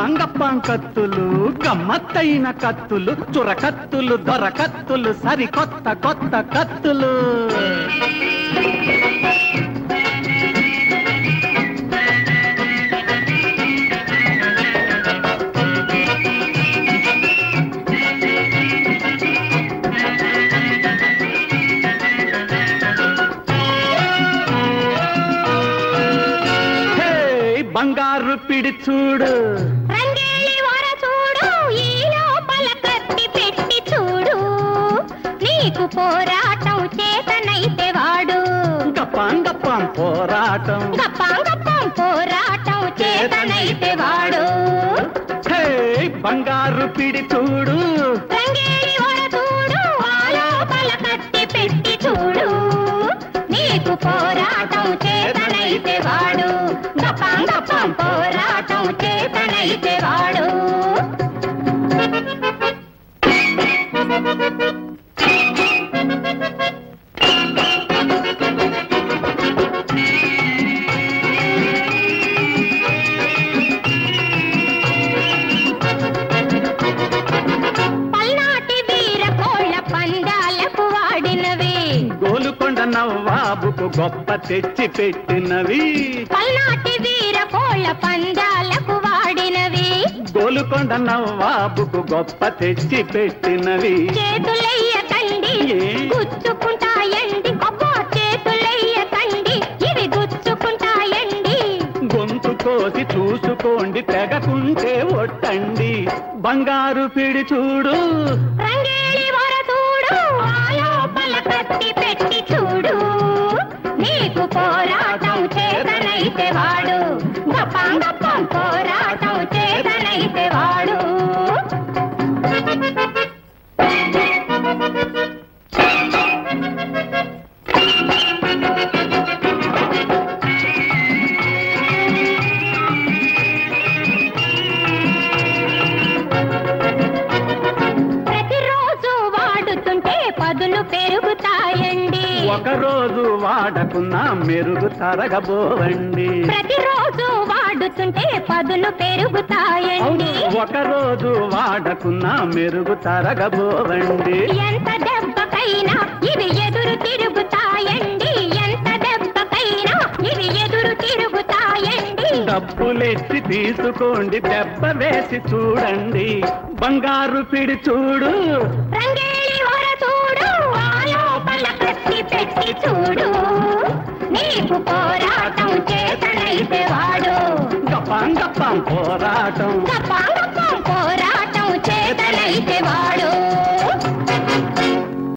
గప్పాం కత్తులు గమ్మత్తైన కత్తులు చురకత్తులు దొరకత్తులు సరికొత్త కొత్త కత్తులు బంగారు పిడి చూడు రంగేలి వర చూడు ఈ లోపల కత్తి పెట్టి చూడు నీకు పోరాటం చేతనైతే వాడు గప్పాం గప్పాం పోరాటం గప్పాం గప్పాం పోరాటం చేతనైతే వాడు బంగారు పిడి చూడు రంగేలి వర చూడు ఆ లోపల కత్తి పెట్టి చూడు నీకు పోరాటం చేతనైతే వాడు గప్పాం గప్పాం పోరాటం చేతనైతే వాడు పల్నాటి వీర కోళ్ళ పందాలకు వాడినవి గోలుకొండ నవ్వాబుకు గొప్ప తెచ్చి పెట్టినవి పల్నాటి వీర కోళ్ళ పందాలకు వాడినవి గోలుకొండ నవ్వాబుకు గొప్ప తెచ్చి పెట్టినవి చేతులెయ్యకండి గుచ్చుకుంటాయండి అబ్బో చేతులెయ్యకండి ఇవి గుచ్చుకుంటాయండి గొంతు కోసి చూసుకోండి తెగకుంటే ఒట్టండి బంగారు పిడి చూడు రంగేలి వర చూడు ఆ లోపల కత్తి పెట్టి చూడు నీకు పోరాటం చేతనైతే వాడు గప్పాం గప్పాం పోరాటం చేతనైతే వాడు ప్రతిరోజు వాడుతుంటే పదులు పెరుగుతాయండి ఒకరోజు వాడకున్నా మెరుగు తరగబోవండి ప్రతిరోజు వాడుతుంటే పదులు పెరుగుతాయండి ఒకరోజు వాడకున్నా మెరుగు తరగబోవండి ఎంత దెబ్బకైనా ఇవి ఎదురు తిరుగుతాయండి ఎంత దెబ్బకైనా ఇవి ఎదురు తిరుగుతాయండి డబ్బులెత్తి తీసుకోండి దెబ్బ వేసి చూడండి బంగారు పిడి చూడు రంగేలి వర చూడు ఆ లోపల కత్తి పెట్టి చూడు నీకు పోరాటం చేతనైతే వాడు గప్పాం గప్పాం పోరాటం గప్పాం